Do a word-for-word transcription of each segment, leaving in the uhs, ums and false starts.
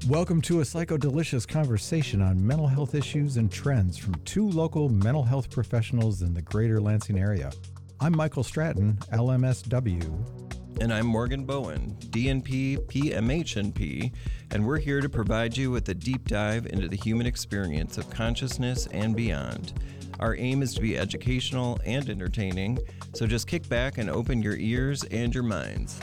Welcome to a Psycho-Delicious conversation on mental health issues and trends from two local mental health professionals in the greater Lansing area. I'm Michael Stratton, L M S W. And I'm Morgan Bowen, D N P, P M H N P, and we're here to provide you with a deep dive into the human experience of consciousness and beyond. Our aim is to be educational and entertaining, so just kick back and open your ears and your minds.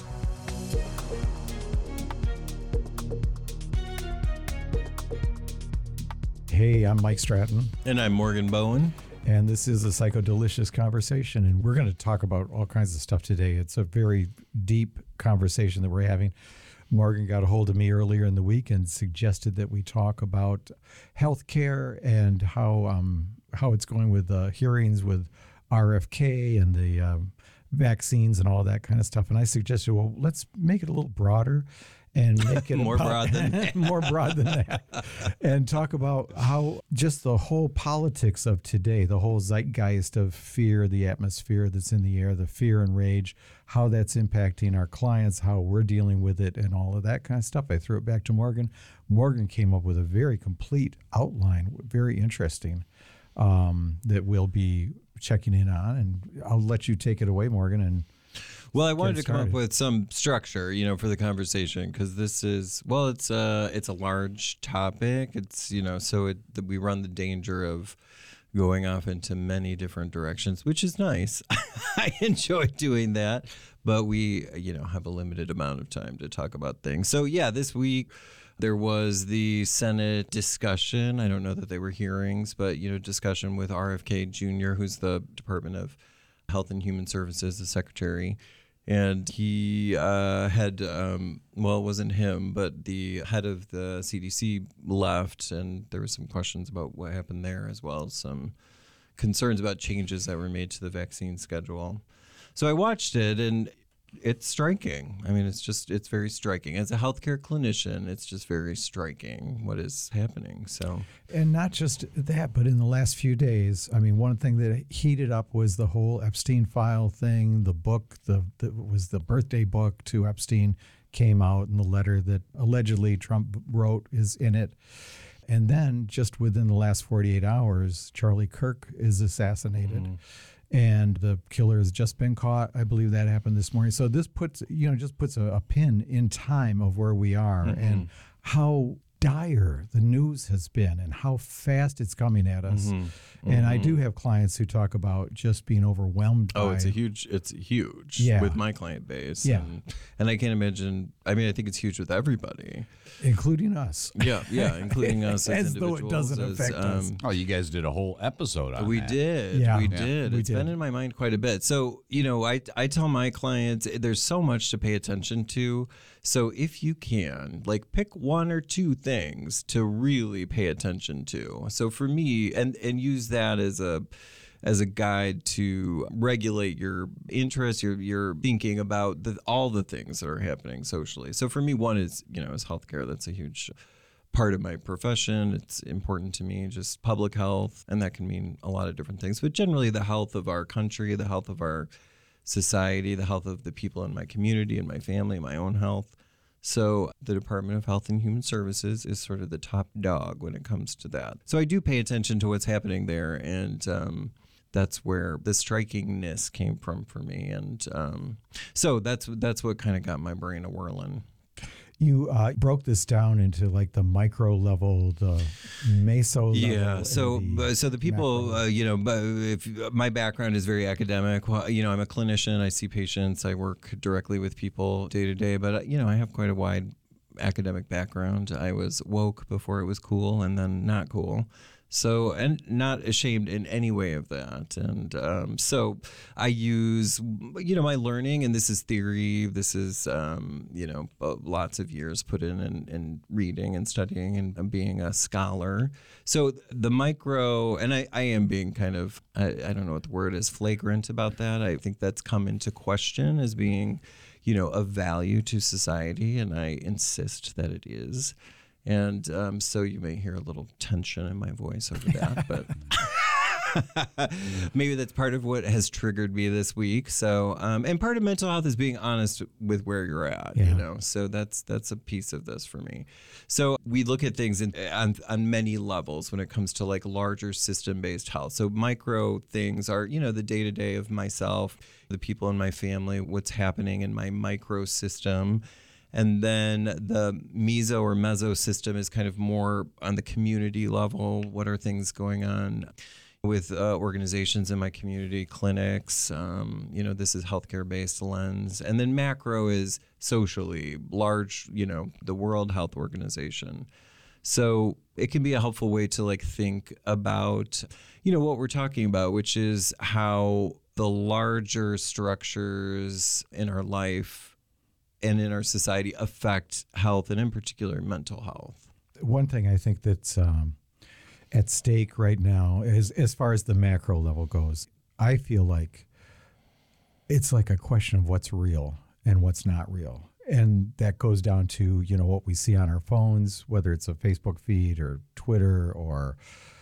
Hey, I'm Mike Stratton. And I'm Morgan Bowen. And this is a Psycho-Delicious conversation, and we're going to talk about all kinds of stuff today. It's a very deep conversation that we're having. Morgan got a hold of me earlier in the week and suggested that we talk about healthcare and how um, how it's going with the hearings with R F K and the um, vaccines and all that kind of stuff. And I suggested, well, let's make it a little broader and make it more about, broad than that. more broad than that, and talk about how just the whole politics of today, the whole zeitgeist of fear, the atmosphere that's in the air, the fear and rage, how that's impacting our clients, how we're dealing with it, and all of that kind of stuff. I threw it back to Morgan. Morgan came up with a very complete outline, very interesting, um, that we'll be checking in on, and I'll let you take it away, Morgan, and Well, I wanted to come up with some structure, you know, for the conversation, because this is, well, it's a, it's a large topic. It's, you know, so it, we run the danger of going off into many different directions, which is nice. I enjoy doing that, but we, you know, have a limited amount of time to talk about things. So, yeah, this week there was the Senate discussion. I don't know that they were hearings, but, you know, discussion with R F K Junior, who's the Department of Health and Human Services, the secretary. And he uh, had, um, well, it wasn't him, but the head of the C D C left, and there were some questions about what happened there, as well as some concerns about changes that were made to the vaccine schedule. So I watched it, and it's striking. I mean, it's just, it's very striking. As a healthcare clinician, it's just very striking what is happening. So, and not just that, but in the last few days, I mean, one thing that heated up was the whole Epstein file thing. The book, the, the was the birthday book to Epstein came out, and the letter that allegedly Trump wrote is in it. And then just within the last forty-eight hours, Charlie Kirk is assassinated. Mm. And the killer has just been caught. I believe that happened this morning. So this puts, you know, just puts a, a pin in time of where we are mm-hmm. and how dire the news has been and how fast it's coming at us. Mm-hmm. And mm-hmm. I do have clients who talk about just being overwhelmed oh, by... it's a huge, it's huge yeah. with my client base. Yeah. And, and I can't imagine, I mean, I think it's huge with everybody. Including us. Yeah, yeah, including us as, as though it doesn't as, affect um, us. Oh, you guys did a whole episode on we that. Did. Yeah. We yeah. did. We It's did. been in my mind quite a bit. So, you know, I, I tell my clients there's so much to pay attention to. So if you can, like, pick one or two things to really pay attention to. So for me, and, and use that as a as a guide to regulate your interests, your your thinking about the, all the things that are happening socially. So for me, one is, you know, is healthcare. That's a huge part of my profession. It's important to me, just public health, and that can mean a lot of different things. But generally, the health of our country, the health of our society, the health of the people in my community and my family, my own health. So the Department of Health and Human Services is sort of the top dog when it comes to that. So I do pay attention to what's happening there, and um, that's where the strikingness came from for me. And um, so that's that's what kind of got my brain a whirling. You uh, broke this down into like the micro level, the meso level. Yeah. So, the so the people, uh, you know, if my background is very academic, well, you know, I'm a clinician. I see patients. I work directly with people day to day. But you know, I have quite a wide academic background. I was woke before it was cool, and then not cool. So, and not ashamed in any way of that. And um, so I use, you know, my learning, and this is theory, this is, um, you know, lots of years put in, in in reading and studying and being a scholar. So the micro, and I, I am being kind of, I, I don't know what the word is, flagrant about that. I think that's come into question as being, you know, of value to society, and I insist that it is. And um, so you may hear a little tension in my voice over that, but maybe that's part of what has triggered me this week. So, um, and part of mental health is being honest with where you're at, yeah. you know, so that's, that's a piece of this for me. So we look at things in, on, on many levels when it comes to like larger system-based health. So micro things are, you know, the day-to-day of myself, the people in my family, what's happening in my micro system. And then the meso or meso system is kind of more on the community level. What are things going on with uh, organizations in my community, clinics? Um, you know, this is healthcare-based lens. And then macro is socially, large, you know, the World Health Organization. So it can be a helpful way to like think about, you know, what we're talking about, which is how the larger structures in our life and in our society affect health, and in particular mental health. One thing I think that's um, at stake right now is, as far as the macro level goes, I feel like it's like a question of what's real and what's not real. And that goes down to, you know, what we see on our phones, whether it's a Facebook feed or Twitter or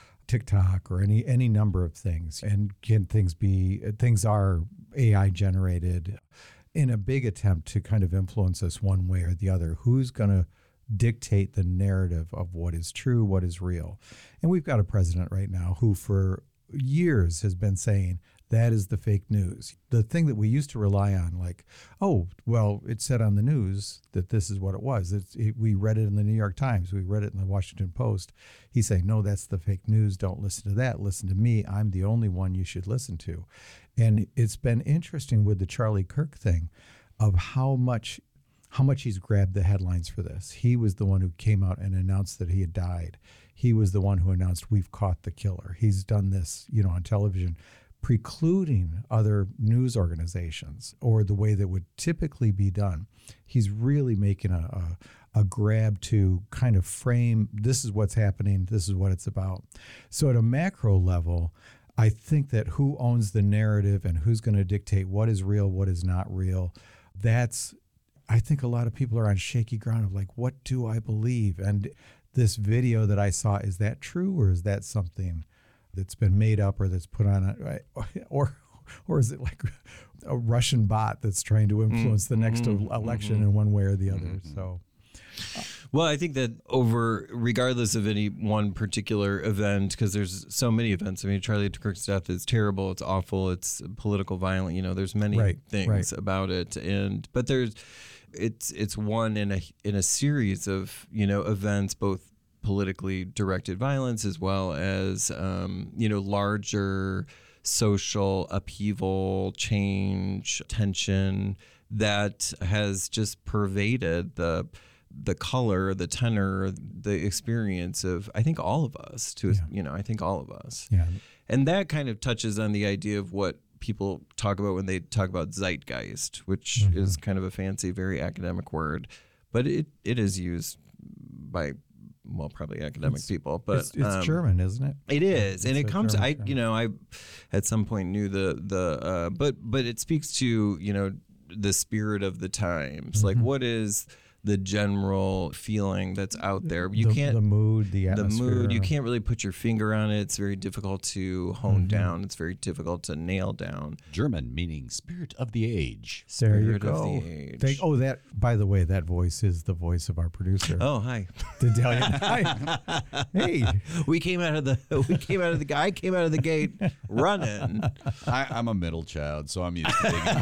TikTok or any any number of things. And can things be, things are A I generated in a big attempt to kind of influence us one way or the other. Who's going to dictate the narrative of what is true, what is real? And we've got a president right now who for years has been saying that is the fake news. The thing that we used to rely on, like, oh, well, it said on the news that this is what it was. It's, it, we read it in the New York Times. We read it in the Washington Post. He's saying, no, that's the fake news. Don't listen to that. Listen to me. I'm the only one you should listen to. And it's been interesting with the Charlie Kirk thing of how much how much he's grabbed the headlines for this. He was the one who came out and announced that he had died. He was the one who announced we've caught the killer. He's done this, you know, on television, precluding other news organizations or the way that would typically be done. He's really making a, a, a grab to kind of frame, this is what's happening, this is what it's about. So at a macro level, I think that who owns the narrative and who's going to dictate what is real, what is not real, that's, I think a lot of people are on shaky ground of like, what do I believe? And this video that I saw, is that true or is that something that's been made up or that's put on a, or or is it like a Russian bot that's trying to influence mm-hmm. the next mm-hmm. election mm-hmm. in one way or the other? Mm-hmm. So, uh, well, I think that over, regardless of any one particular event, because there's so many events. I mean, Charlie Kirk's death is terrible. It's awful. It's political, violent. You know, there's many right, things right. about it, and but there's it's it's one in a in a series of you know events, both politically directed violence as well as um, you know larger social upheaval, change, tension that has just pervaded the the color, the tenor, the experience of I think all of us. To yeah. you know, I think all of us. Yeah, and that kind of touches on the idea of what people talk about when they talk about zeitgeist, which mm-hmm. is kind of a fancy, very academic word, but it it is used by well, probably academic it's, people, but it's, it's um, German, isn't it? It is, it's and it comes. German, I, German. you know, I at some point knew the the, uh, but but it speaks to you know the spirit of the times. Mm-hmm. Like, what is the general feeling that's out there? You the, can't the mood, the atmosphere. The mood. You can't really put your finger on it. It's very difficult to hone mm-hmm. down. It's very difficult to nail down. German meaning spirit of the age. There spirit you go. Of the age. They, oh, that. By the way, that voice is the voice of our producer. Oh, hi. Did tell you? Hi. Hey, we came out of the. We came out of the. I came out of the gate running. I, I'm a middle child, so I'm used to being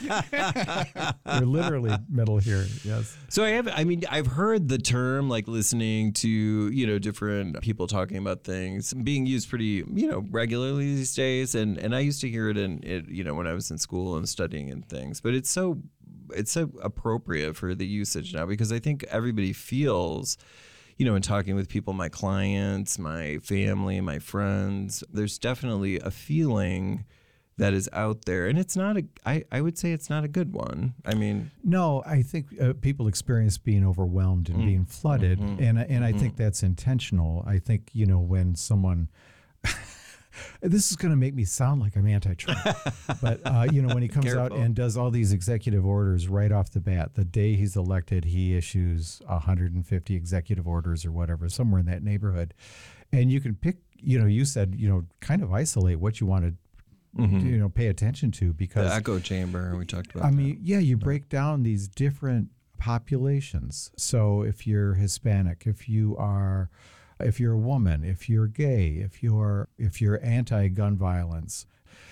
ignored. You're literally middle here. Yes. So I have. I mean, I've heard the term, like listening to you know different people talking about things being used pretty you know regularly these days, and and I used to hear it in it you know when I was in school and studying and things. But it's so it's so appropriate for the usage now because I think everybody feels, you know, in talking with people, my clients, my family, my friends, there's definitely a feeling that is out there, and it's not a I, I would say it's not a good one. I mean, no, I think uh, people experience being overwhelmed and mm, being flooded, mm-hmm, and and I mm-hmm. think that's intentional. I think you know when someone this is going to make me sound like I'm anti-Trump, but uh, you know when he comes Careful. out and does all these executive orders right off the bat, the day he's elected, he issues one hundred fifty executive orders or whatever, somewhere in that neighborhood. And you can pick, you know, you said, you know, kind of isolate what you want to, mm-hmm. you know, pay attention to, because the echo chamber, we talked about I that. mean, yeah, you break down these different populations. So if you're Hispanic, if you are, if you're a woman, if you're gay, if you're, if you're anti-gun violence,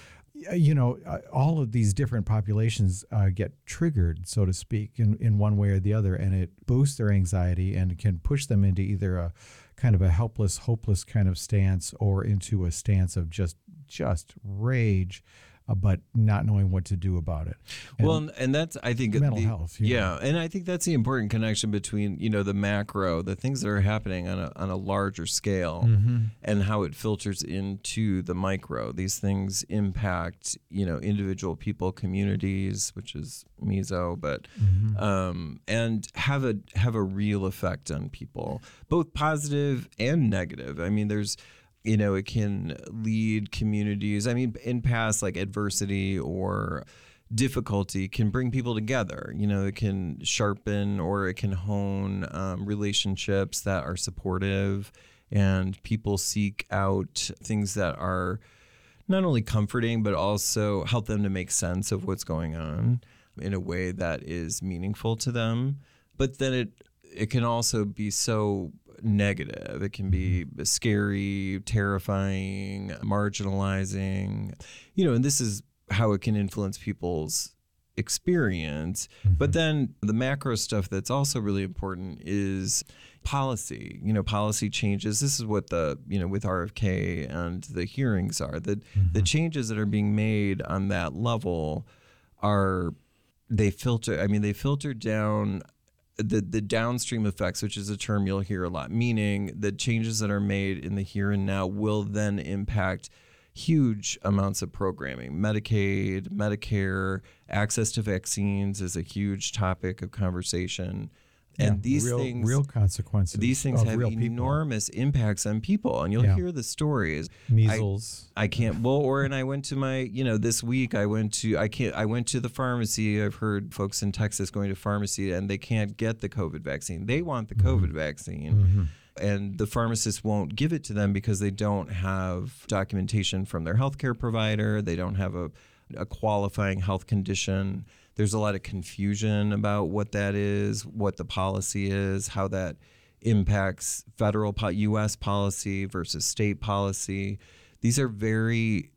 you know, all of these different populations uh, get triggered, so to speak, in, in one way or the other, and it boosts their anxiety and can push them into either a kind of a helpless, hopeless kind of stance, or into a stance of just just rage, uh, but not knowing what to do about it. And well, and that's, I think, mental the, health. Yeah, know. And I think that's the important connection between, you know, the macro, the things that are happening on a on a larger scale, mm-hmm. and how it filters into the micro. These things impact, you know, individual people, communities, which is meso, but mm-hmm. um, and have a have a real effect on people, both positive and negative. I mean, there's, you know, it can lead communities. I mean, in past, like adversity or difficulty can bring people together. You know, it can sharpen or it can hone um, relationships that are supportive, and people seek out things that are not only comforting, but also help them to make sense of what's going on in a way that is meaningful to them. But then it it can also be so negative. It can be scary, terrifying, marginalizing, you know, and this is how it can influence people's experience. Mm-hmm. But then the macro stuff that's also really important is policy, you know, policy changes. This is what the, you know, with R F K and the hearings are, that mm-hmm. the changes that are being made on that level are, they filter, I mean, they filter down the the downstream effects, which is a term you'll hear a lot, meaning the changes that are made in the here and now will then impact huge amounts of programming. Medicaid, Medicare, access to vaccines is a huge topic of conversation. And yeah, these real, things, real consequences. These things have enormous people. impacts on people, and you'll yeah. hear the stories. Measles. I, I can't. Well, or and I went to my, you know, this week I went to I can't. I went to the pharmacy. I've heard folks in Texas going to pharmacy and they can't get the COVID vaccine. They want the COVID mm-hmm. vaccine. Mm-hmm. And the pharmacist won't give it to them because they don't have documentation from their healthcare provider. They don't have a, a qualifying health condition. There's a lot of confusion about what that is, what the policy is, how that impacts federal po- U S policy versus state policy. These are very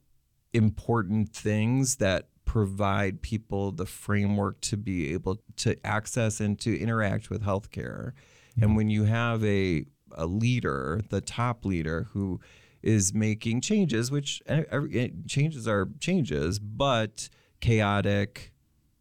important things that provide people the framework to be able to access and to interact with healthcare. Yeah. And when you have a, a leader, the top leader, who is making changes, which every, changes are changes, but chaotic,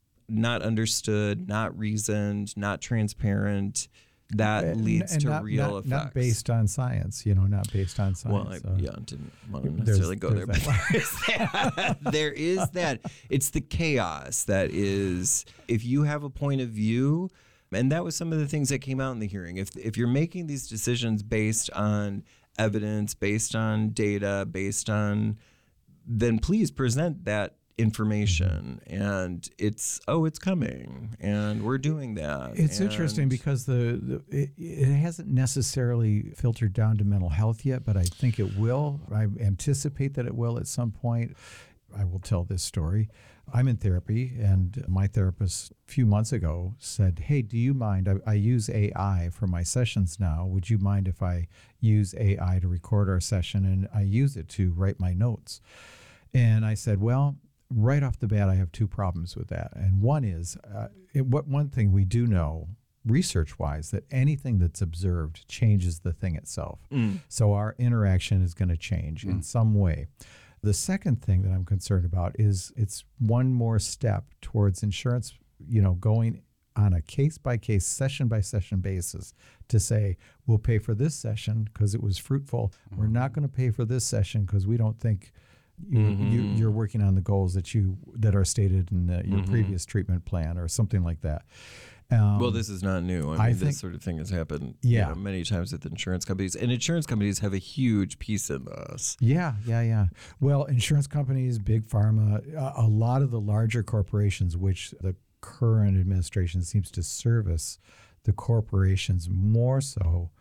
not understood, not reasoned, not transparent, that and, leads and to not, real not, effects. Not based on science, you know, not based on science. Well, I, so. yeah, didn't want to necessarily go there, but there is that. There is that. It's the chaos that is, if you have a point of view, and that was some of the things that came out in the hearing. If if you're making these decisions based on evidence, based on data, based on, then please present that information. And it's, oh, it's coming, and we're doing that. It's and interesting because the, the it, it hasn't necessarily filtered down to mental health yet, but I think it will. I anticipate that it will at some point. I will tell this story. I'm in therapy, and my therapist a few months ago said, hey, do you mind? I, I use A I for my sessions now. Would you mind if I use A I to record our session and I use it to write my notes? And I said, well, right off the bat, I have two problems with that. And one is, uh, it, what one thing we do know, research-wise, that anything that's observed changes the thing itself. Mm. So our interaction is going to change mm. in some way. The second thing that I'm concerned about is it's one more step towards insurance, you know, going on a case-by-case, session-by-session basis to say, we'll pay for this session because it was fruitful. Mm-hmm. We're not going to pay for this session because we don't think you, mm-hmm. you, you're working on the goals that you that are stated in the, your mm-hmm. previous treatment plan or something like that. Um, well, this is not new. I mean, I think, this sort of thing has happened yeah. you know, many times with insurance companies. And insurance companies have a huge piece in this. Yeah, yeah, yeah. Well, insurance companies, big pharma, a, a lot of the larger corporations, which the current administration seems to service the corporations more so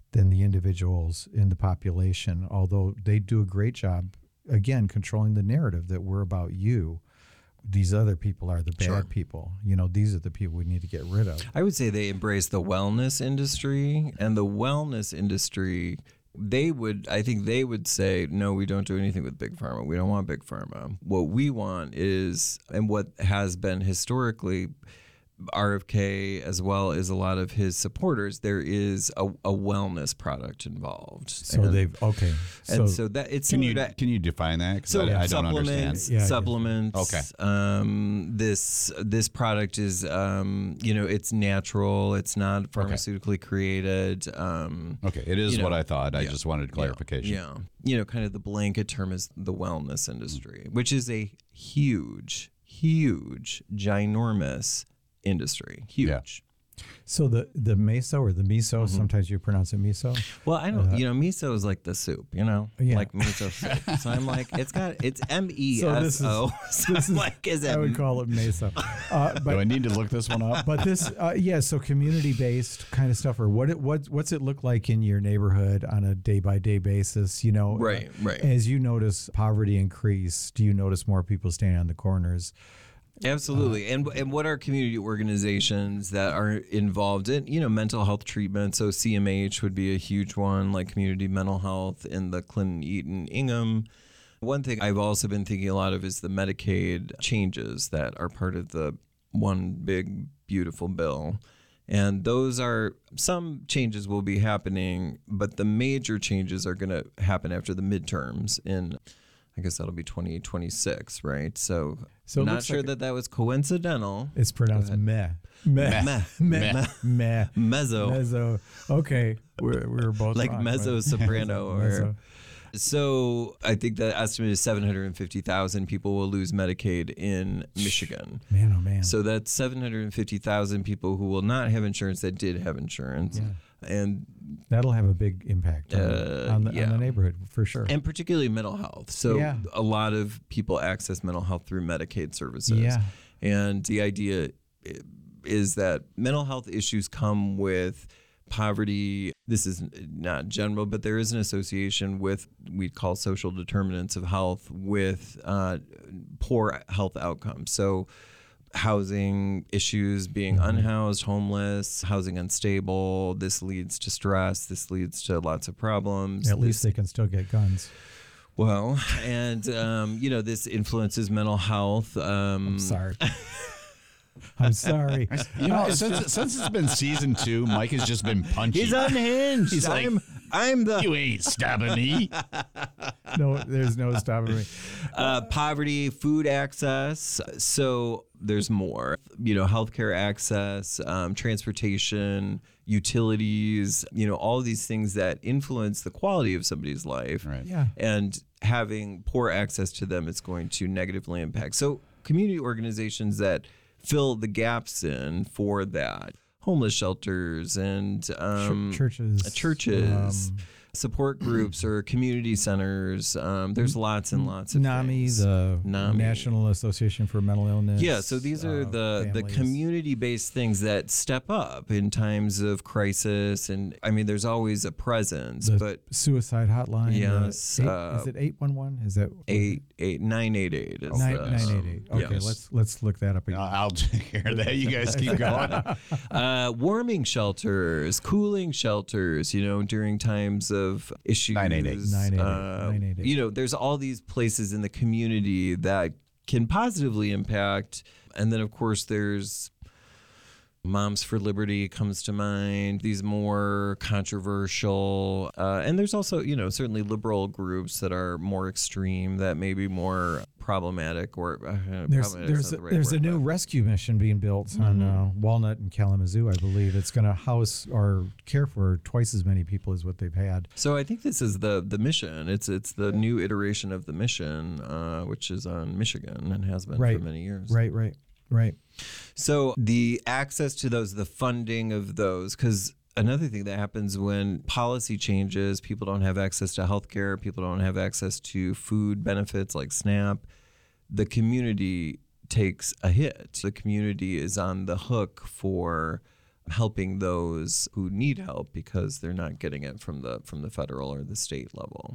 than the individuals in the population, although they do a great job, again, controlling the narrative that we're about you. These other people are the bad Sure. people. You know, these are the people we need to get rid of. I would say they embrace the wellness industry, and the wellness industry, they would, I think they would say, no, we don't do anything with Big Pharma. We don't want Big Pharma. What we want is, and what has been historically, R F K as well as a lot of his supporters, there is a, a wellness product involved. So and, they've, okay. and So, so that it's Can you similar to- can you define that? 'Cause So I, I don't understand. supplements, Yeah, yeah. supplements. Okay. Um, this this product is, um, you know, it's natural. It's not pharmaceutically created. Um, Okay, it is you what know, I thought. I yeah, just wanted clarification. Yeah, you know, kind of the blanket term is the wellness industry, which is a huge, huge, ginormous industry. Huge. so the, the meso or the miso, Mm-hmm. sometimes you pronounce it miso. Well, I don't, you know, miso is like the soup, you know, Yeah. like miso soup. So I'm like, it's got, it's M E S O. So This I'm is, like, is I it? would call it meso. Uh, Do but I need to look this one up? but this, uh, yeah, so community-based kind of stuff, or what it, what what's it look like in your neighborhood on a day-by-day basis? You know, Right, uh, right. As you notice poverty increase, do you notice more people standing on the corners? Absolutely. And and what are community organizations that are involved in, you know, mental health treatment? So C M H would be a huge one, like Community Mental Health in the Clinton Eaton Ingham. One thing I've also been thinking a lot of is the Medicaid changes that are part of the one big beautiful bill. And those are, some changes will be happening, but the major changes are going to happen after the midterms in, I guess that'll be twenty twenty-six, right? So, So it not looks sure like- that that was coincidental. It's pronounced meh. Meh. Meh. Meh. Meh. Meh. Mezzo, Mezzo. Okay. We're, we were both like wrong, mezzo but- soprano. or Mezzo. So I think the estimate is seven hundred fifty thousand people will lose Medicaid in Michigan. Man, oh man. So that's seven hundred fifty thousand people who will not have insurance that did have insurance. Yeah. And That'll have a big impact on, Uh, on, the, yeah. on the neighborhood for sure. and particularly mental health. So Yeah. a lot of people access mental health through Medicaid services. Yeah. And the idea i- is that mental health issues come with poverty. This is not general, but there is an association with, we call social determinants of health, with uh, poor health outcomes. So housing issues, being Mm-hmm. unhoused, homeless, housing unstable. This leads to stress. This leads to lots of problems. At least This- they can still get guns. well, and um, you know, this influences mental health. Um, Sorry. I'm sorry. You know, since, since it's been season two, Mike has just been punchy. He's unhinged. He's like, I'm, I'm the you ain't stabbing me. No, there's no stopping me. uh, poverty, food access. So there's more. You know, healthcare access, um, transportation, utilities. You know, all of these things that influence the quality of somebody's life. Right. Yeah. And having poor access to them is going to negatively impact. So community organizations that fill the gaps in for that, homeless shelters and um, Ch- churches. churches, um, support groups or community centers. Um, there's lots and lots of NAMI, things. the NAMI. National Association for Mental Illness. Yeah, so these are uh, the the families. community-based things that step up in times of crisis, and I mean, there's always a presence, The but suicide hotline. uh, Yes, eight- uh, is it eight one one? Is that eight eight nine eight eight is nine the, nine eight eight? Okay, yes. let's let's look that up again. Uh, I'll take care of that. You guys keep going. uh, warming shelters, cooling shelters, you know, during times of issues. nine eight eight. nine eight eight, Uh, nine eight eight. You know, there's all these places in the community that can positively impact. And then, of course, there's Moms for Liberty comes to mind, these more controversial. Uh, and there's also, you know, certainly liberal groups that are more extreme, that may be more problematic or uh, There's problematic's there's not a, the right there's a word, new but- rescue mission being built on uh, Walnut and Kalamazoo, I believe. It's going to house or care for twice as many people as what they've had. So I think this is the the mission. It's it's the new iteration of the mission, uh, which is on Michigan and has been Right. for many years. Right, right, right. So the access to those, the funding of those, because another thing that happens when policy changes, people don't have access to healthcare, people don't have access to food benefits like SNAP. The community takes a hit. The community is on the hook for helping those who need help because they're not getting it from the from the federal or the state level.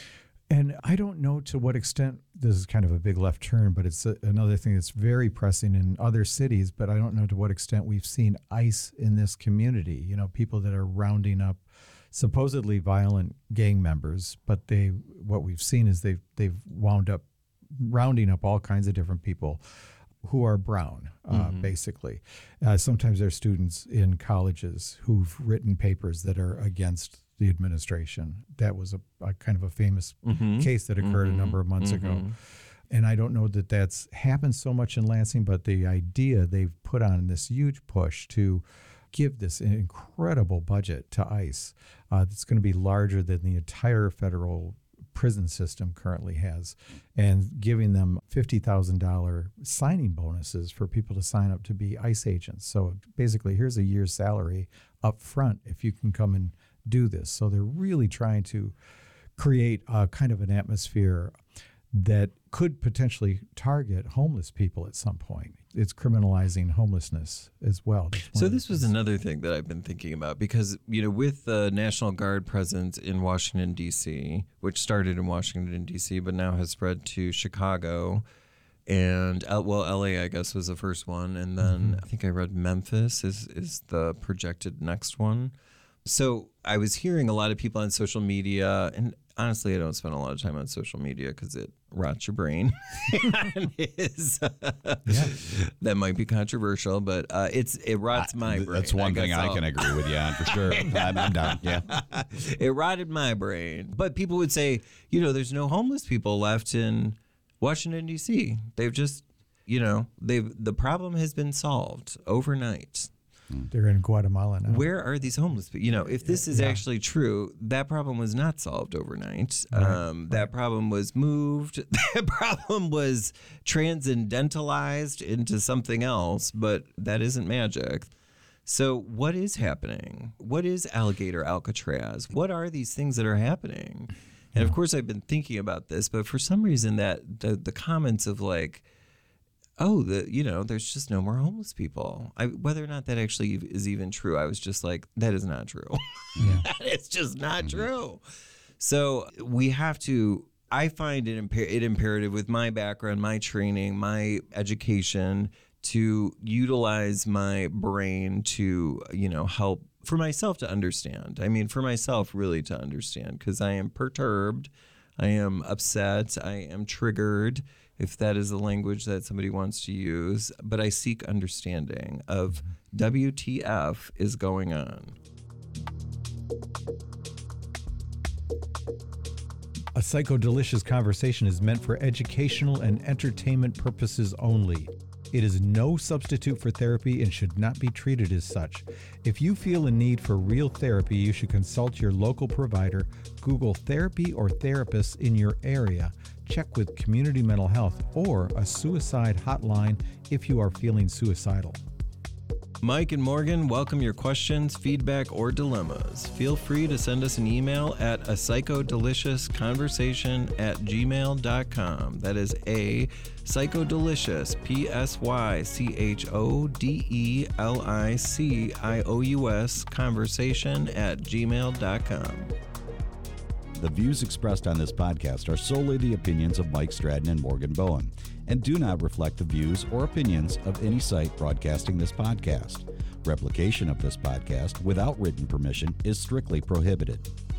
And I don't know to what extent, this is kind of a big left turn, but it's a, another thing that's very pressing in other cities, but I don't know to what extent we've seen ICE in this community, you know, people that are rounding up supposedly violent gang members, but they what we've seen is they've, they've wound up rounding up all kinds of different people who are brown, uh, mm-hmm. basically. Uh, sometimes they're students in colleges who've written papers that are against the administration. That was a, a kind of a famous mm-hmm. case that occurred mm-hmm. a number of months mm-hmm. ago. And I don't know that that's happened so much in Lansing, but the idea they've put on this huge push to give this incredible budget to ICE uh, that's going to be larger than the entire federal prison system currently has, and giving them fifty thousand dollars signing bonuses for people to sign up to be ICE agents. So basically, here's a year's salary up front if you can come and do this. So they're really trying to create a kind of an atmosphere that could potentially target homeless people at some point. It's criminalizing homelessness as well. So this was another thing that I've been thinking about because, you know, with the National Guard presence in Washington, D C, which started in Washington, D C, but now has spread to Chicago and, well, L A, I guess, was the first one. And then mm-hmm. I think I read Memphis is, is the projected next one. So I was hearing a lot of people on social media, and honestly, I don't spend a lot of time on social media because it rots your brain. And it's, uh, yeah. That might be controversial, but uh, it's it rots my I, brain. That's one I thing I I'll... can agree with you on for sure. I'm, I'm down. Yeah, it rotted my brain. But people would say, you know, there's no homeless people left in Washington, D C. They've just, you know, they've the problem has been solved overnight. They're in Guatemala now. Where are these homeless people? You know, if this is yeah. actually true, that problem was not solved overnight. Right. Um, right. That problem was moved. That problem was transcendentalized into something else, but that isn't magic. So what is happening? What is Alligator Alcatraz? What are these things that are happening? And of course, I've been thinking about this, but for some reason that the, the comments of like, oh, the you know, there's just no more homeless people. I, whether or not that actually is even true, I was just like, that is not true. Yeah. It's just not mm-hmm. true. So we have to, I find it, imper- it imperative with my background, my training, my education to utilize my brain to, you know, help for myself to understand. I mean, for myself really to understand, because I am perturbed, I am upset, I am triggered, if that is the language that somebody wants to use, but I seek understanding of W T F is going on. A Psychodelicious Conversation is meant for educational and entertainment purposes only. It is no substitute for therapy and should not be treated as such. If you feel a need for real therapy, you should consult your local provider, Google therapy or therapists in your area, check with Community Mental Health or a suicide hotline if you are feeling suicidal. Mike and Morgan welcome your questions, feedback, or dilemmas. Feel free to send us an email at a psychodelicious conversation at gmail dot com. That is a psychodelicious, P S Y C H O D E L I C I O U S, conversation at gmail dot com. The views expressed on this podcast are solely the opinions of Mike Stratton and Morgan Bowen, and do not reflect the views or opinions of any site broadcasting this podcast. Replication of this podcast without written permission is strictly prohibited.